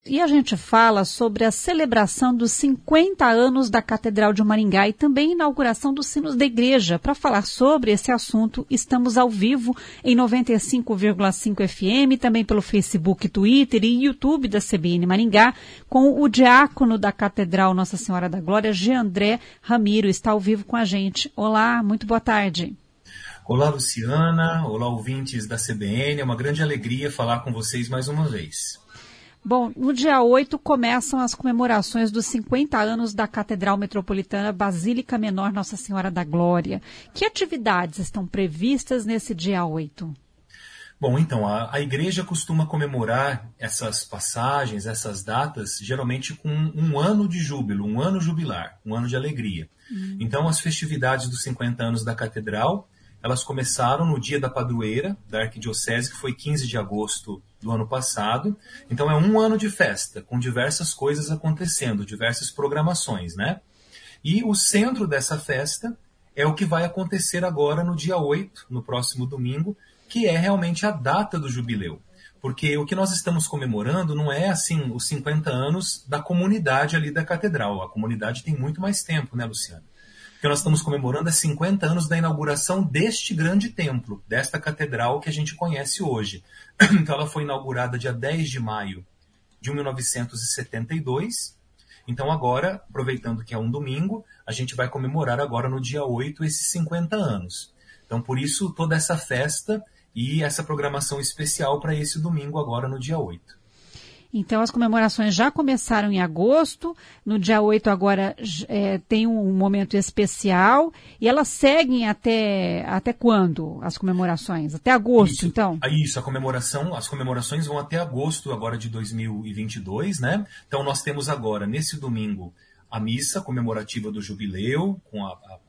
e a gente fala sobre a celebração dos 50 anos da Catedral de Maringá e também a inauguração dos sinos da igreja. Para falar sobre esse assunto, estamos ao vivo em 95,5 FM, também pelo Facebook, Twitter e YouTube da CBN Maringá, com o diácono da Catedral Nossa Senhora da Glória, Jeandré Ramiro, está ao vivo com a gente. Olá, muito boa tarde. Olá, Luciana. Olá, ouvintes da CBN. É uma grande alegria falar com vocês mais uma vez. Bom, no dia 8 começam as comemorações dos 50 anos da Catedral Metropolitana Basílica Menor Nossa Senhora da Glória. Que atividades estão previstas nesse dia 8? Bom, então, a igreja costuma comemorar essas passagens, essas datas, geralmente com um ano de júbilo, um ano jubilar, um ano de alegria. Então, as festividades dos 50 anos da Catedral, elas começaram no dia da padroeira da Arquidiocese, que foi 15 de agosto do ano passado. Então é um ano de festa, com diversas coisas acontecendo, diversas programações, né? E o centro dessa festa é o que vai acontecer agora no dia 8, no próximo domingo, que é realmente a data do jubileu. Porque o que nós estamos comemorando não é, assim, os 50 anos da comunidade ali da catedral. A comunidade tem muito mais tempo, né, Luciana? Que nós estamos comemorando é 50 anos da inauguração deste grande templo, desta catedral que a gente conhece hoje. Então ela foi inaugurada dia 10 de maio de 1972. Então agora, aproveitando que é um domingo, a gente vai comemorar agora no dia 8 esses 50 anos. Então por isso toda essa festa e essa programação especial para esse domingo agora no dia 8. Então, as comemorações já começaram em agosto, no dia 8 agora tem um momento especial, e elas seguem até quando as comemorações? Até agosto, isso, então? Isso, as comemorações vão até agosto agora de 2022, né? Então, nós temos agora, nesse domingo, a missa comemorativa do jubileu, com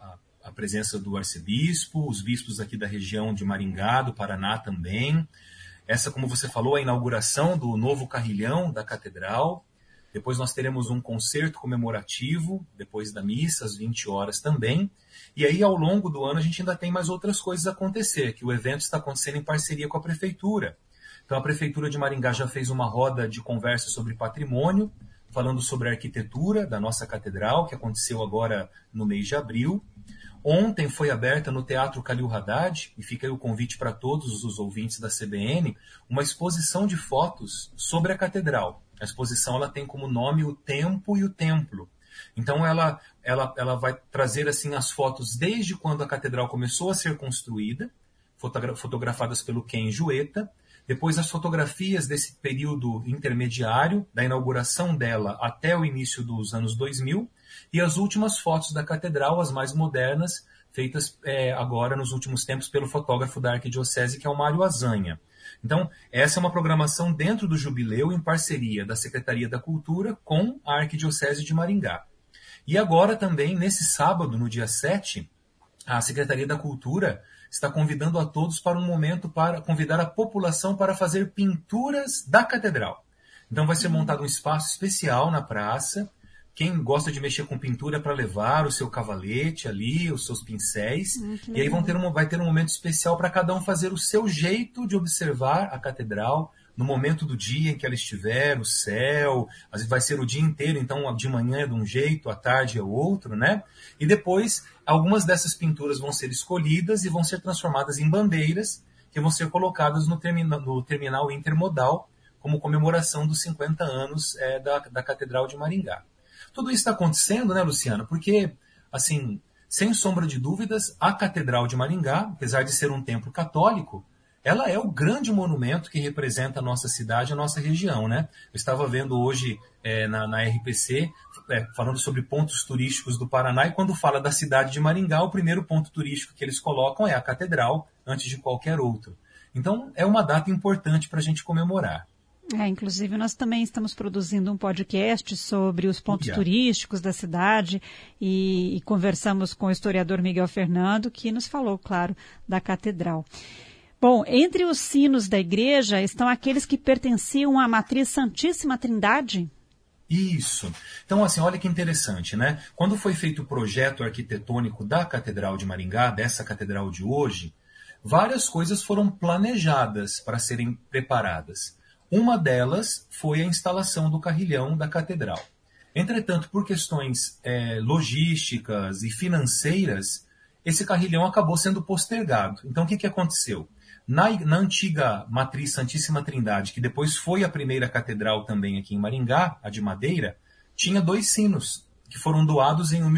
a presença do arcebispo, os bispos aqui da região de Maringá, do Paraná também. Essa, como você falou, a inauguração do novo carrilhão da catedral. Depois nós teremos um concerto comemorativo, depois da missa, às 20 horas também. E aí, ao longo do ano, a gente ainda tem mais outras coisas a acontecer, que o evento está acontecendo em parceria com a Prefeitura. Então, a Prefeitura de Maringá já fez uma roda de conversa sobre patrimônio, falando sobre a arquitetura da nossa catedral, que aconteceu agora no mês de abril. Ontem foi aberta no Teatro Khalil Haddad, e fica aí o convite para todos os ouvintes da CBN, uma exposição de fotos sobre a catedral. A exposição ela tem como nome O Tempo e o Templo. Então ela vai trazer assim as fotos desde quando a catedral começou a ser construída, fotografadas pelo Ken Jueta, depois as fotografias desse período intermediário, da inauguração dela até o início dos anos 2000, e as últimas fotos da catedral, as mais modernas, feitas agora nos últimos tempos pelo fotógrafo da Arquidiocese, que é o Mário Azanha. Então, essa é uma programação dentro do jubileu, em parceria da Secretaria da Cultura com a Arquidiocese de Maringá. E agora também, nesse sábado, no dia 7, a Secretaria da Cultura está convidando a todos para um momento para convidar a população para fazer pinturas da catedral. Então vai ser montado um espaço especial na praça. Quem gosta de mexer com pintura para levar o seu cavalete ali, os seus pincéis. E aí vai ter um momento especial para cada um fazer o seu jeito de observar a catedral no momento do dia em que ela estiver, o céu. Às vezes vai ser o dia inteiro, então de manhã é de um jeito, à tarde é outro, né? E depois, algumas dessas pinturas vão ser escolhidas e vão ser transformadas em bandeiras que vão ser colocadas no terminal intermodal como comemoração dos 50 anos da Catedral de Maringá. Tudo isso está acontecendo, né, Luciana? Porque, assim, sem sombra de dúvidas, a Catedral de Maringá, apesar de ser um templo católico, ela é o grande monumento que representa a nossa cidade, a nossa região, né? Eu estava vendo hoje na RPC, falando sobre pontos turísticos do Paraná, e quando fala da cidade de Maringá, o primeiro ponto turístico que eles colocam é a Catedral, antes de qualquer outro. Então, é uma data importante para a gente comemorar. Inclusive, nós também estamos produzindo um podcast sobre os pontos turísticos da cidade e conversamos com o historiador Miguel Fernando, que nos falou, claro, da catedral. Bom, entre os sinos da igreja estão aqueles que pertenciam à matriz Santíssima Trindade? Isso. Então, assim, olha que interessante, né? Quando foi feito o projeto arquitetônico da Catedral de Maringá, dessa catedral de hoje, várias coisas foram planejadas para serem preparadas. Uma delas foi a instalação do carrilhão da catedral. Entretanto, por questões logísticas e financeiras, esse carrilhão acabou sendo postergado. Então, o que aconteceu? Na antiga Matriz Santíssima Trindade, que depois foi a primeira catedral também aqui em Maringá, a de madeira, tinha 2 sinos, que foram doados em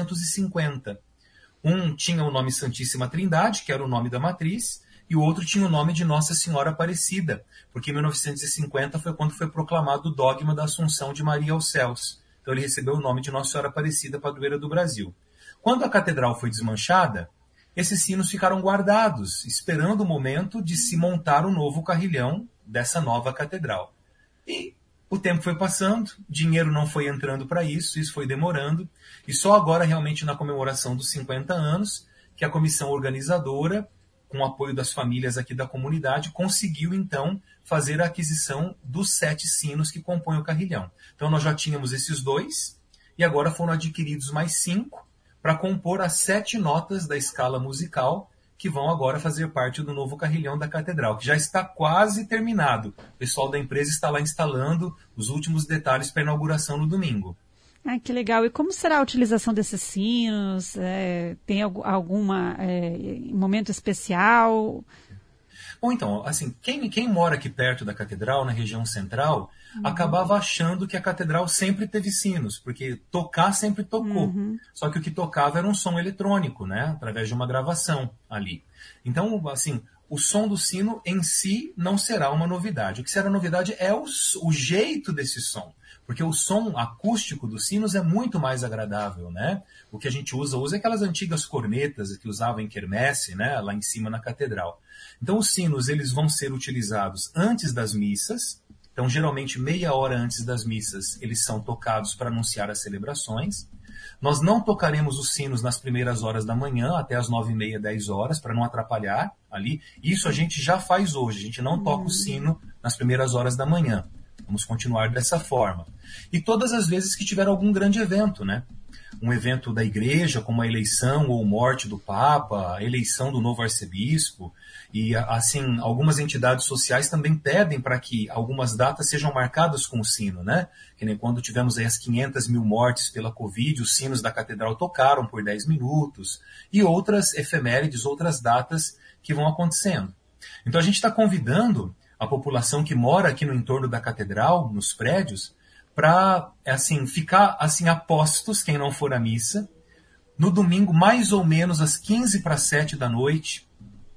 1950. Um tinha o nome Santíssima Trindade, que era o nome da matriz, e o outro tinha o nome de Nossa Senhora Aparecida, porque em 1950 foi quando foi proclamado o dogma da Assunção de Maria aos céus. Então ele recebeu o nome de Nossa Senhora Aparecida, padroeira do Brasil. Quando a catedral foi desmanchada, esses sinos ficaram guardados, esperando o momento de se montar o novo carrilhão dessa nova catedral. E o tempo foi passando, dinheiro não foi entrando para isso foi demorando, e só agora, realmente, na comemoração dos 50 anos, que a comissão organizadora, com o apoio das famílias aqui da comunidade, conseguiu, então, fazer a aquisição dos 7 sinos que compõem o carrilhão. Então, nós já tínhamos esses 2, e agora foram adquiridos mais 5, para compor as 7 notas da escala musical, que vão agora fazer parte do novo carrilhão da catedral, que já está quase terminado. O pessoal da empresa está lá instalando os últimos detalhes para a inauguração no domingo. Ah, que legal. E como será a utilização desses sinos? Tem alguma momento especial? Bom, então, assim, quem mora aqui perto da catedral, na região central, acabava achando que a catedral sempre teve sinos, porque tocar sempre tocou. Só que o que tocava era um som eletrônico, né? Através de uma gravação ali. Então, assim, o som do sino em si não será uma novidade. O que será novidade é o jeito desse som. Porque o som acústico dos sinos é muito mais agradável, né? O que a gente usa aquelas antigas cornetas que usavam em quermesse, né? Lá em cima na catedral. Então os sinos, eles vão ser utilizados antes das missas. Então geralmente meia hora antes das missas eles são tocados para anunciar as celebrações. Nós não tocaremos os sinos nas primeiras horas da manhã, até as 9h30, 10 horas, para não atrapalhar ali. Isso a gente já faz hoje, a gente não toca o sino nas primeiras horas da manhã. Vamos continuar dessa forma. E todas as vezes que tiver algum grande evento, né? Um evento da igreja, como a eleição ou morte do Papa, a eleição do novo arcebispo, e assim, algumas entidades sociais também pedem para que algumas datas sejam marcadas com o sino, né? Que nem quando tivemos aí as 500 mil mortes pela Covid, os sinos da catedral tocaram por 10 minutos, e outras efemérides, outras datas que vão acontecendo. Então a gente está convidando a população que mora aqui no entorno da catedral, nos prédios, para assim, ficar assim, a postos, quem não for à missa, no domingo, mais ou menos às 6:45 da noite,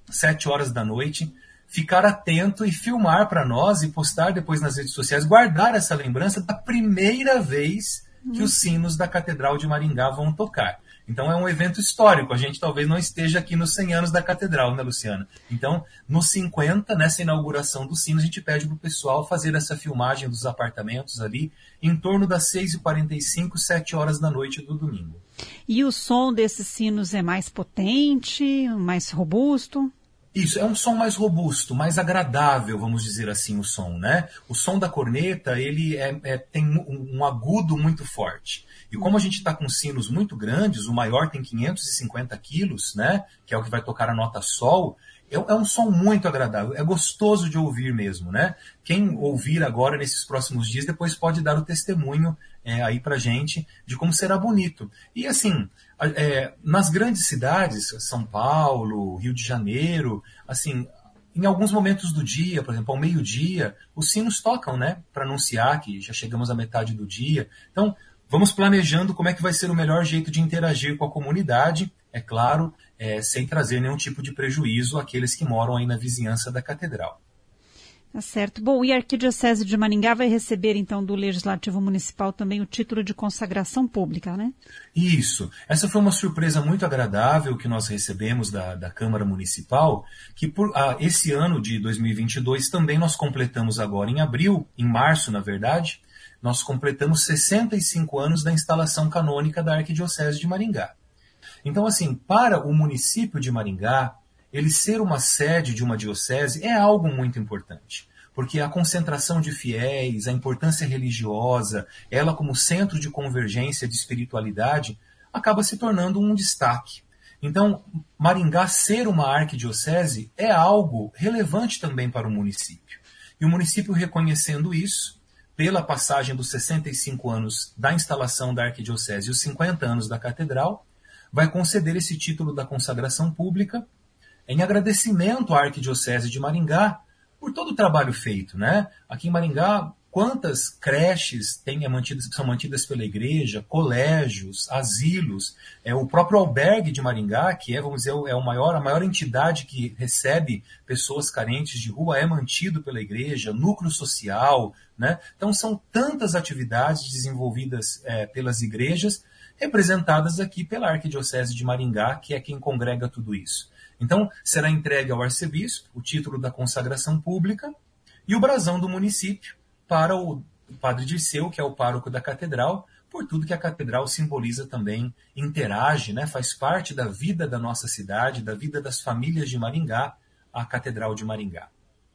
7 horas da noite, ficar atento e filmar para nós e postar depois nas redes sociais, guardar essa lembrança da primeira vez que os sinos da Catedral de Maringá vão tocar. Então é um evento histórico, a gente talvez não esteja aqui nos 100 anos da Catedral, né, Luciana? Então, nos 50, nessa inauguração do sino, a gente pede para o pessoal fazer essa filmagem dos apartamentos ali, em torno das 6h45, 7 horas da noite do domingo. E o som desses sinos é mais potente, mais robusto? Isso, é um som mais robusto, mais agradável, vamos dizer assim, o som, né? O som da corneta, ele tem um agudo muito forte. E como a gente está com sinos muito grandes, o maior tem 550 quilos, né? Que é o que vai tocar a nota sol, é um som muito agradável, é gostoso de ouvir mesmo, né? Quem ouvir agora, nesses próximos dias, depois pode dar o testemunho aí pra gente de como será bonito. E assim, nas grandes cidades, São Paulo, Rio de Janeiro, assim, em alguns momentos do dia, por exemplo, ao meio-dia, os sinos tocam, né? Para anunciar que já chegamos à metade do dia. Então, vamos planejando como é que vai ser o melhor jeito de interagir com a comunidade, é claro, sem trazer nenhum tipo de prejuízo àqueles que moram aí na vizinhança da catedral. Tá certo. Bom, e a Arquidiocese de Maringá vai receber, então, do Legislativo Municipal também o título de consagração pública, né? Isso. Essa foi uma surpresa muito agradável que nós recebemos da Câmara Municipal, que por esse ano de 2022 também nós completamos agora em abril, em março, na verdade, nós completamos 65 anos da instalação canônica da Arquidiocese de Maringá. Então, assim, para o município de Maringá, ele ser uma sede de uma diocese é algo muito importante, porque a concentração de fiéis, a importância religiosa, ela como centro de convergência de espiritualidade, acaba se tornando um destaque. Então, Maringá ser uma arquidiocese é algo relevante também para o município. E o município, reconhecendo isso, pela passagem dos 65 anos da instalação da Arquidiocese e os 50 anos da Catedral, vai conceder esse título da consagração pública em agradecimento à Arquidiocese de Maringá por todo o trabalho feito, né? Aqui em Maringá, quantas creches são mantidas pela igreja, colégios, asilos, o próprio albergue de Maringá, que vamos dizer, a maior entidade que recebe pessoas carentes de rua, é mantido pela igreja, núcleo social, né? Então são tantas atividades desenvolvidas pelas igrejas, representadas aqui pela Arquidiocese de Maringá, que é quem congrega tudo isso. Então, será entregue ao arcebispo o título da consagração pública e o brasão do município para o padre Dirceu, que é o pároco da catedral, por tudo que a catedral simboliza também, interage, né, faz parte da vida da nossa cidade, da vida das famílias de Maringá, a Catedral de Maringá.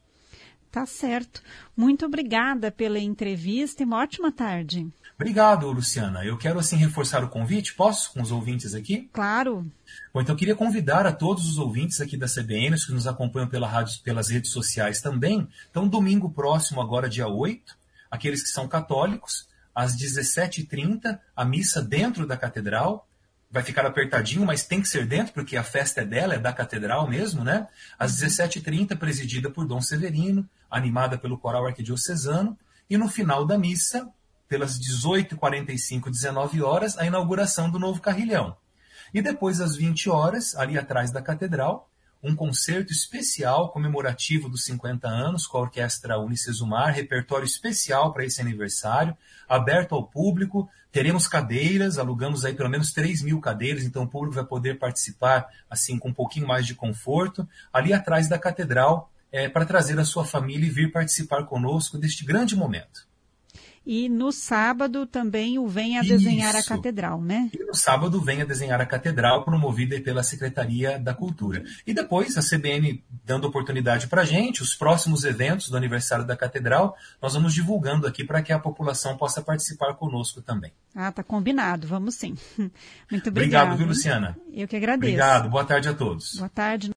Tá certo. Muito obrigada pela entrevista e uma ótima tarde. Obrigado, Luciana. Eu quero, assim, reforçar o convite. Posso, com os ouvintes aqui? Claro. Bom, então eu queria convidar a todos os ouvintes aqui da CBN, os que nos acompanham pela rádio, pelas redes sociais também. Então, domingo próximo, agora dia 8, aqueles que são católicos, às 17h30, a missa dentro da catedral. Vai ficar apertadinho, mas tem que ser dentro, porque a festa é dela, é da catedral mesmo, né? Às 17h30, presidida por Dom Severino, animada pelo coral arquidiocesano. E no final da missa, pelas 18h45, 19h, a inauguração do novo carrilhão. E depois, às 20 horas, ali atrás da catedral, um concerto especial comemorativo dos 50 anos com a Orquestra Unicesumar, repertório especial para esse aniversário, aberto ao público. Teremos cadeiras, alugamos aí pelo menos 3.000 cadeiras, então o público vai poder participar assim com um pouquinho mais de conforto, ali atrás da catedral, para trazer a sua família e vir participar conosco deste grande momento. E no sábado também o Venha Desenhar a Catedral, né? E no sábado Venha Desenhar a Catedral, promovida pela Secretaria da Cultura. E depois a CBN dando oportunidade para a gente, os próximos eventos do aniversário da Catedral, nós vamos divulgando aqui para que a população possa participar conosco também. Ah, tá combinado, vamos sim. Muito obrigado. Obrigado, viu, Luciana? Eu que agradeço. Obrigado, boa tarde a todos. Boa tarde.